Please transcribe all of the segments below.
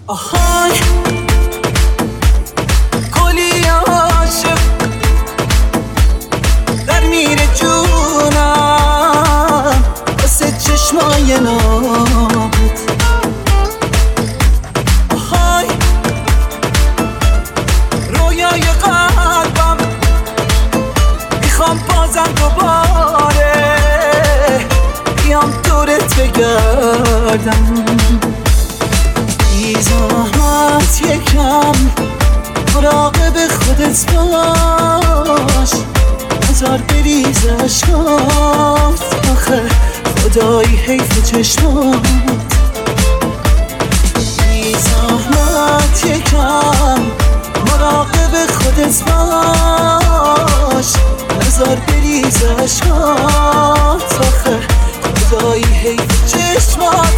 آهای کلی عاشق در میره جونم واسه چشمای نابود. آهای رویای قلبم میخوام بازم دوباره بیام دورت بگردم. بی زحمت یکم مراقب خودت باش، نزار بریز عشقات، آخه خدایی حیف چشمات. بی زحمت یکم مراقب خودت باش، نزار بریز عشقات، آخه خدایی حیف چشمات.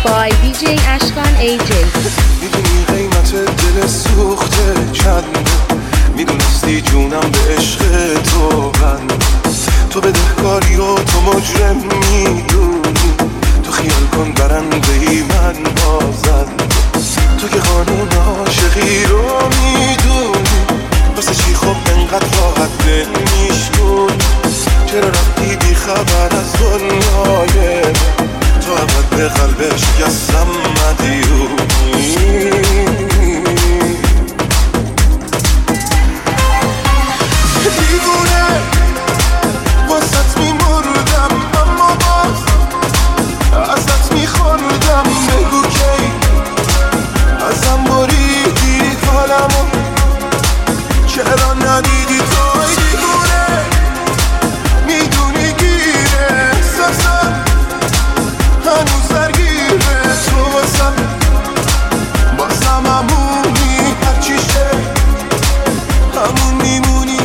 by DJ Ashkan AJ. میدونی قیمت دل سوخته چنده، میدونستی جونم به عشق تو بنده، تو بدهکاری و تو مجرم میدونی، تو خیال کن برنده ای من بازنده، تو که قانون عاشقی رو میدونی، واسه چی خب انقدر راحت دل میشکن، چرا رفتی بی خبر از دنیای تو اول به قلبش شکستم مدیونی. دیوونه واسط میمردم اما باز ازت میخوردم، بگو کی ازم بریدی حالمو، چرا ندیدی توی دیوونه، میدونی گیره احساسم هنوز درگیره تو بازم همونی هرچی شه همون میمونی.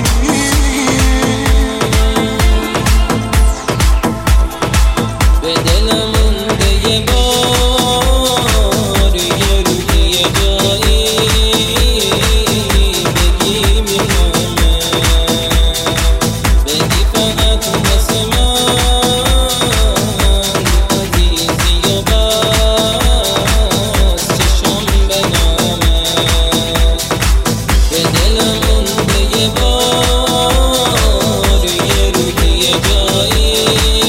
به دلم مونده یه بار یه روحی یه جایی بگی میمونه، بگی فقط واسه من عزیزی و بس چشم به نامه. به دلم مونده یه بار یه روحی یه جایی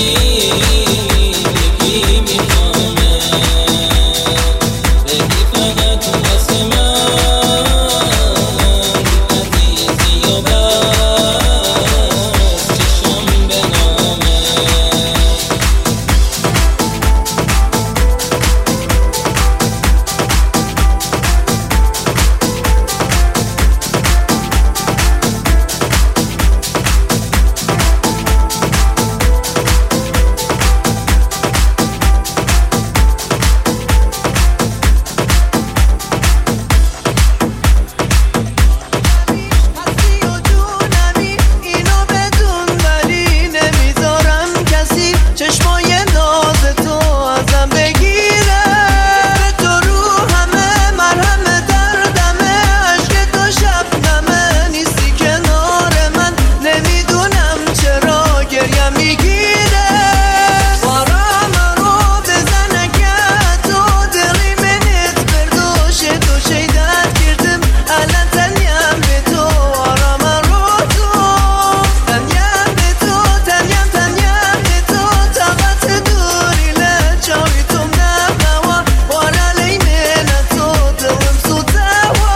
بگی میخوامه، بگی فقط واسه من عزیزی و بس چشم به نامه. هستی و جونمی اینو بدون، ولی نمیذارم کسی چشمای ناز تو ازم بگیره، تو رو همه مرهم دردمه، عشق تو شبنمه، نیستی کنار من، نمیدونم چرا گریم میگیره، بارم رو بزنه که تو دلی منت بردوشه دوشه درد کردم الان تنیم به تو آرام رو تو تنیم به تو تنیم به تو طاقت دوری لچاوی تو نبنوا بارا لیمن تو دلم سوتوا.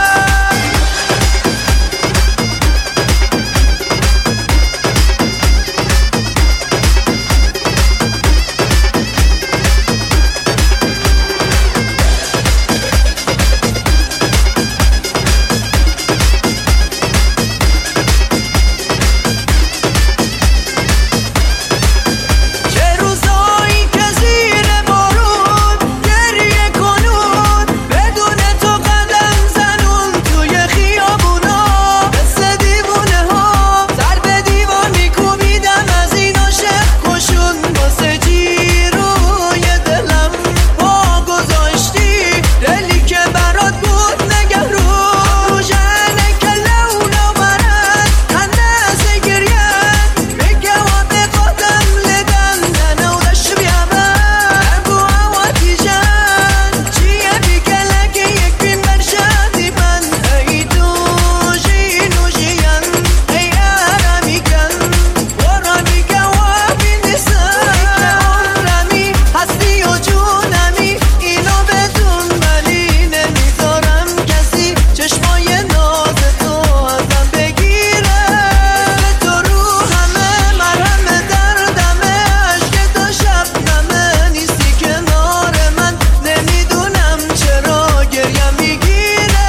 چه روزایی که زیر بارون گریه کنون، بدون تو قدم زنون توی خیابونا، مثل دیوونه ها سر به دیوار میکوبیدم از این عاشق کشون، واسه چی روی دلم پا گذاشتی، دلی که برات بود نگرون، روشنه که لولا برد هندس گریت بگه و بقدم لدن ننودش بیابن بو عواتی جن چیه بیگله که یک بین برشدی من، ای دوشی نوشین ای ارمیکن ورامیکن و بیندیسن، ای که عمرمی هستی و جونمی اینو بدون، ولی نمیذارم کسی چشمای ناز تو ازم بگیره، تو رو همه مرهم دردمه، عشق تو شبنمه، نیستی کنار من، نمیدونم چرا گریم میگیره.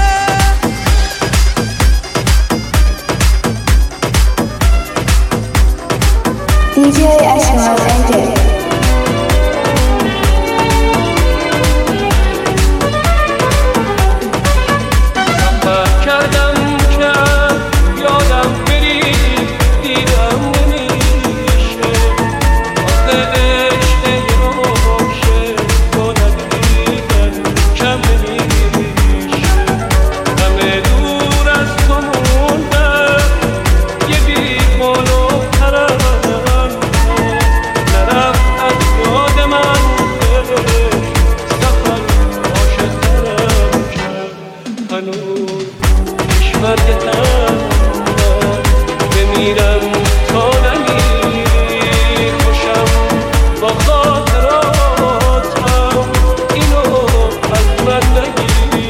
DJ Ashkan AJ. کردم که یادم بری دیدم نمیشه، آخه عشق یه عاشق با با خاطراتم اینو از من نگیری.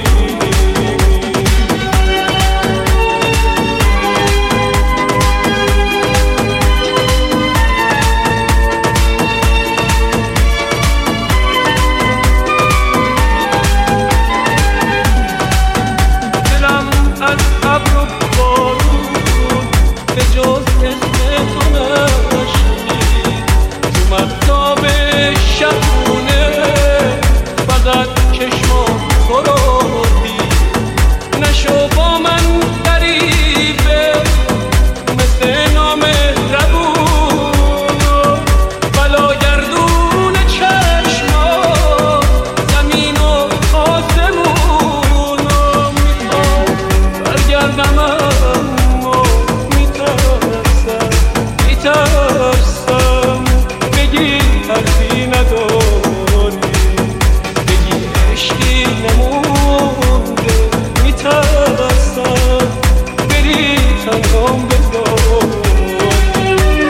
دلم از ابر و بارون به جز اسم تو نشنید، تو مهتاب شبونه فقط چشمام تو رو دید. نشو با من غریبه مثل نامهربون و بلاگردون چشمام زمین و آسمون و میخوام برگردم اما میترسم بگی حرفی نداری، بگی عشقی نمونده، میترسم بری تنهام بذاری.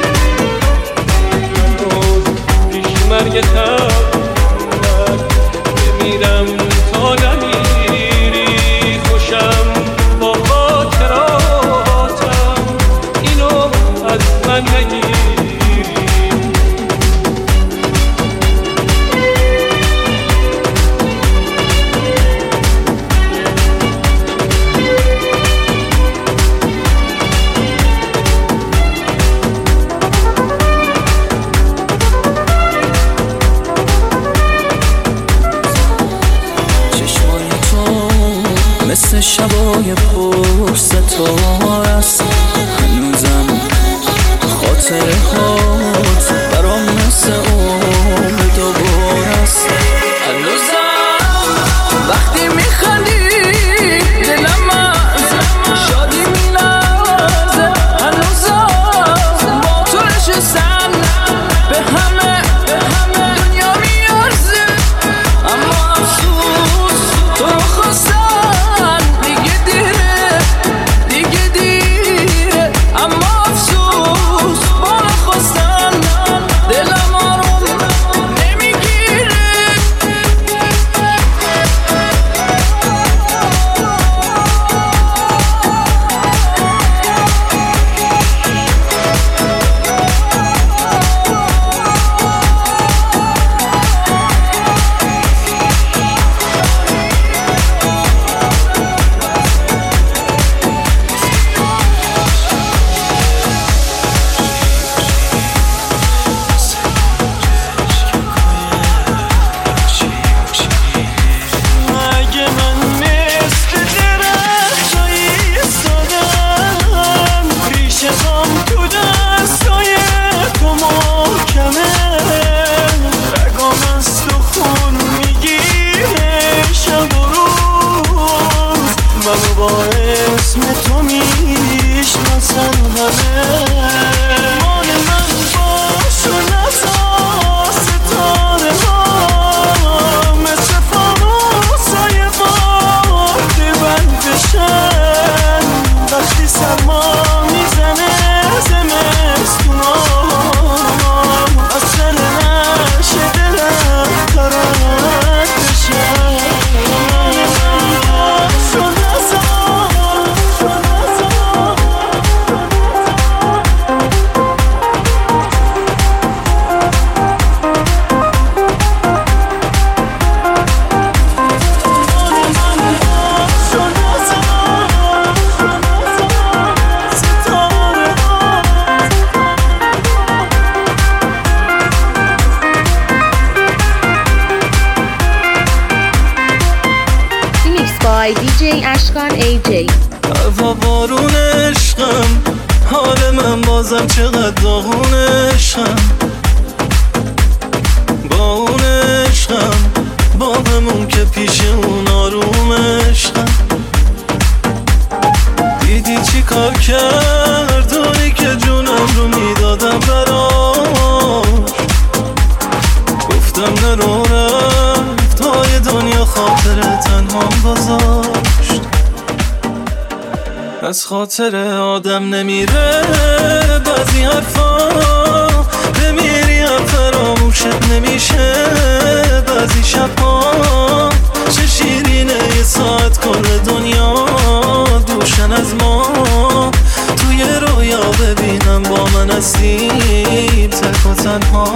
روز پیش مرگتم بمیرم تا نمیری، خوشم با خاطراتم اینو از من نگیری. چشمای تو مثل شبای پرستار است، هنوزم خاطره هات برام مثل عمر دوباره است. هنوزم وقتی میخندی دلم از شادی میلرزه، هنوزم با تو نشستم به همه دنیا میارزه، اما افسوس تو رو خواستن دیگه دیره، اما افسوس با رو خواستن دلم آروم نمیگیره. اگه من مثل درختایی ایستادم، ریشه خام تو دستای تو محکمه، رگام از تو خون میگیره شب و روز، منو با اسم تو میشناسن همه. مال من باش و نساز ستاره ها مثل فانوسای باد بند بشن، وقتی سرما میزنه زمستونا از سر نشه دلم ترک بشن. باش و Mixed by DJ Ashkan AJ. هوا بارون عشقم، حال من بازم چقدر داغون عشقم، با اون عشقم با همون که پیش اون آروم عشقم. دیدی چی کار کرد اونی که جونم رو میدادم براش، گفتم نرو رفت های دنیا خاطر تنهام گذاشت. از خاطر آدم نمیره بعضی حرفا، بمیری هم فراموش عشق نمیشه بعضی شبها چه شیرینه یه ساعت کل دنیا دوشن از ما توی رویا ببینم با من هستی تک و تنها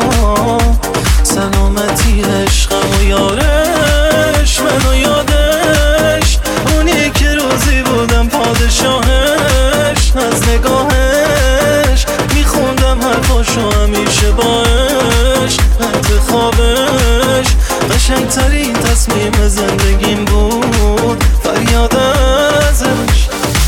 سلامتی عشقم و یارش منو یادش اونی که روزی بودم پادشاهش از نگاهش میخوندم حرفاشو همیشه باش انتخابش قشنگترین تصمیم زندگیم بود فریاد ازش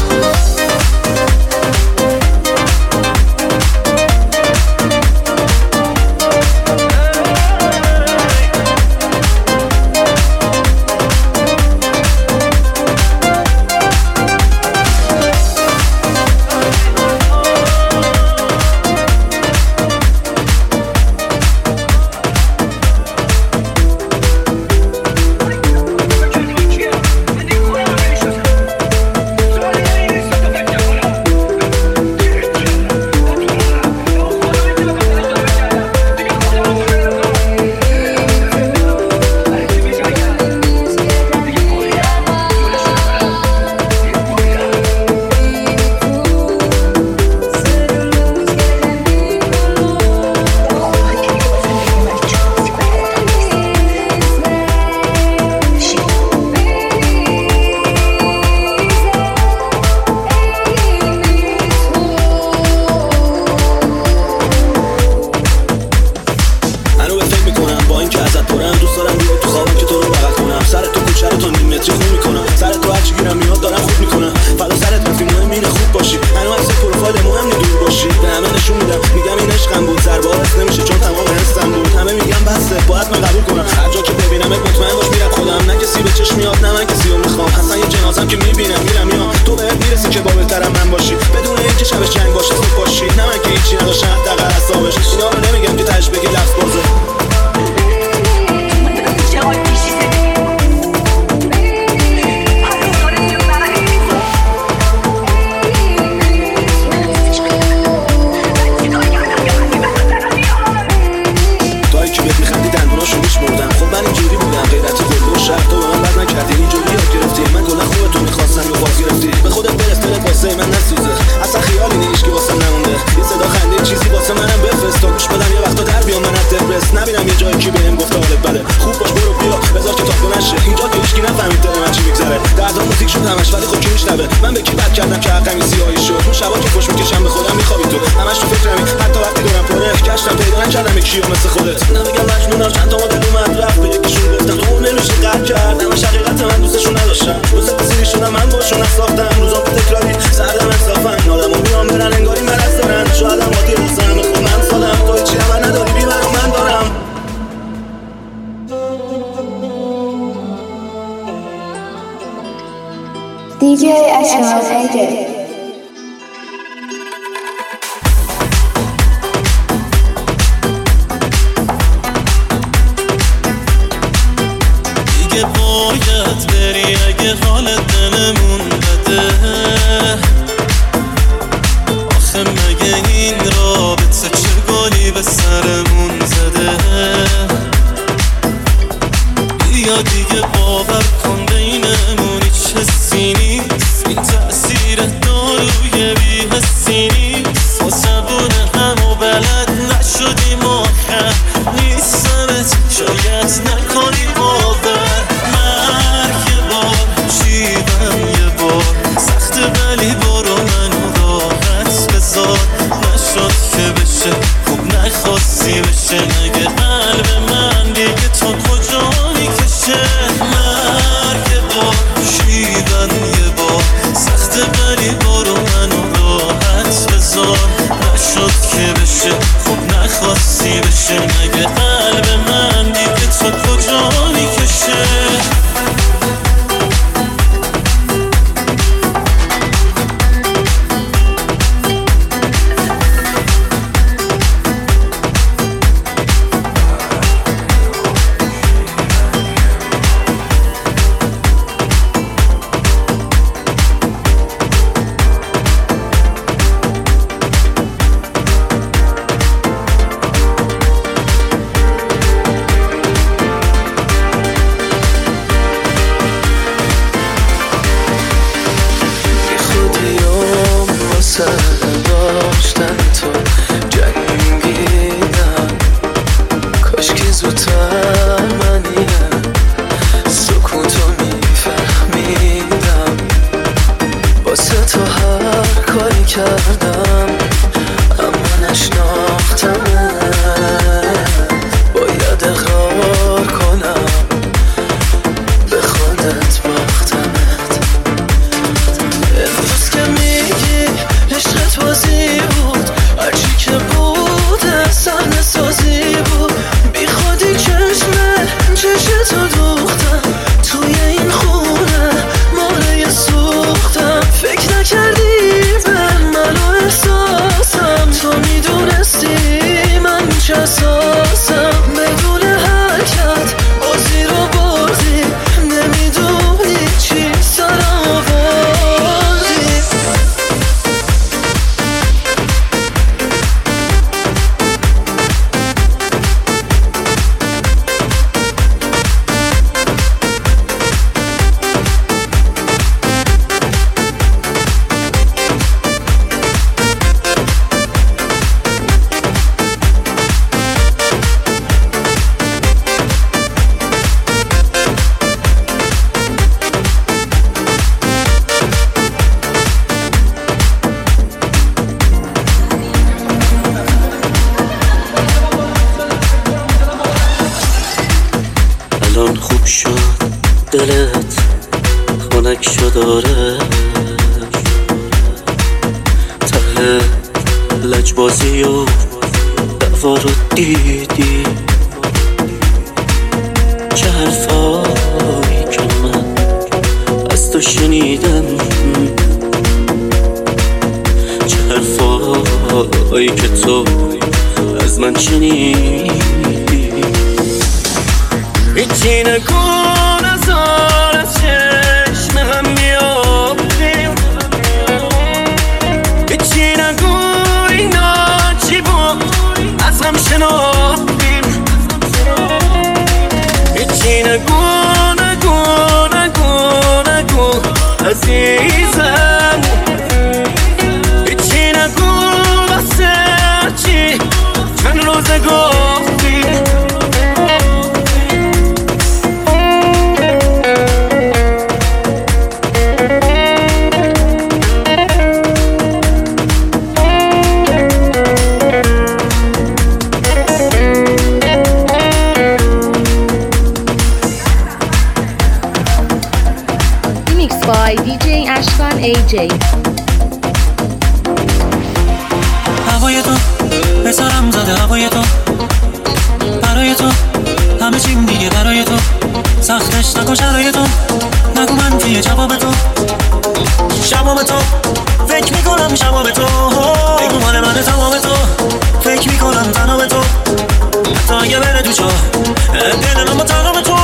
DJ Ashkan AJ. دیگه باید بری اگه حالت دلمون بده آخه مگه این رابطه چه گلی به سرمون زده بیا دیگه باور کن بینمون هیچ حسی نیست این تأثیر داروی بی حسی نیست ما زبون همو بلد نشدیم آخر نیستمت شاید نکنی باور مرگ یه بار شیبم یه بار سخت ولی برو منو راحت بذار نشد که بشه خوب نخواستی بشه مگه قلب من دیگه تا کجا میکشه مرگ یه بار شیبم یه بار سخت ولی برو منو راحت بذار نشد که بشه خوب نخواستی بشه مگه قلب من دیگه تا کجا میکشه دلت خنک شداره ته لجبازی و دعوا رو دیدی چه حرفایی که من از تو شنیدم چه حرفایی که تو از من شنیدی هیچی نگو نزار از چشم هم میافتیم هیچی نگو اینا چی بود از هم شنافتیم هیچی نگو نگو نگو نگو عزیزم هیچی نگو واسه چی چند روزه گفتیم by DJ Ashkan AJ. هوای تو به سرم زده هوای تو برای تو همه چیم دیگه برای تو سختش نکن شرای تو نگو منفیه جواب تو شبام تو فکر میکنم شبام تو بگو مال من تمام تو فکر میکنم تنام تو حتی اگه بره تو چاه دل من با تنام تو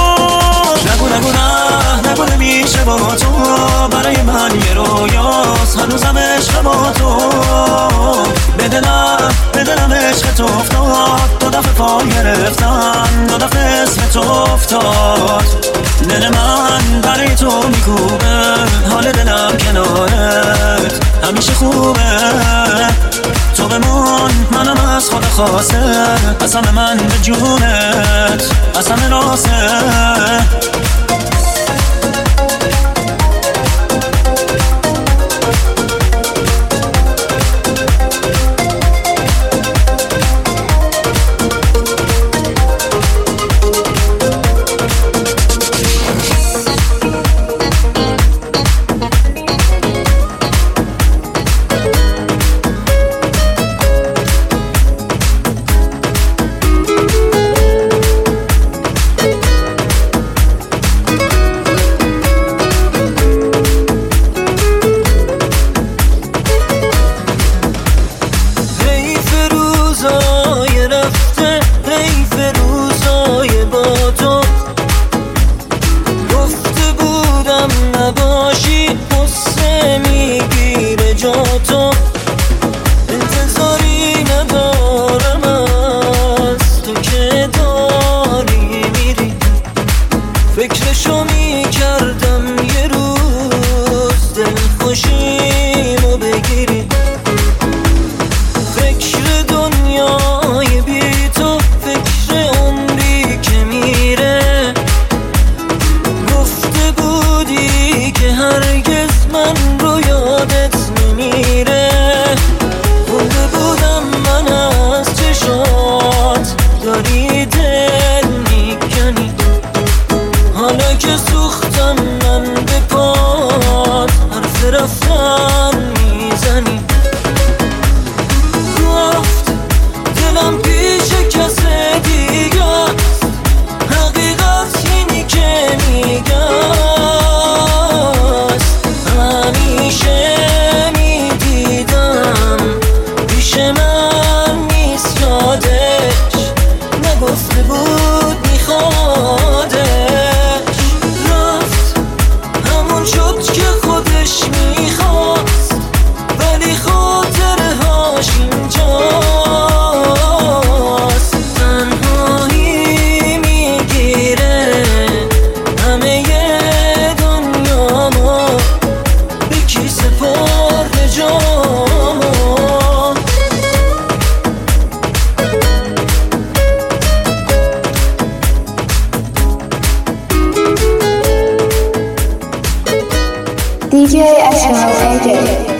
نگو نمیشه با تو برای من یه رویاست هنوزم عشق با تو به دلم عشق تو افتاد دو دفعه پا گرفتم دو دفعه اسم تو افتاد دل من برای تو میکوبه حال دلم کنارت همیشه خوبه تو بمون منم از خود خواسته قسم من به جونت قسم راسته DJ Ashkan AJ.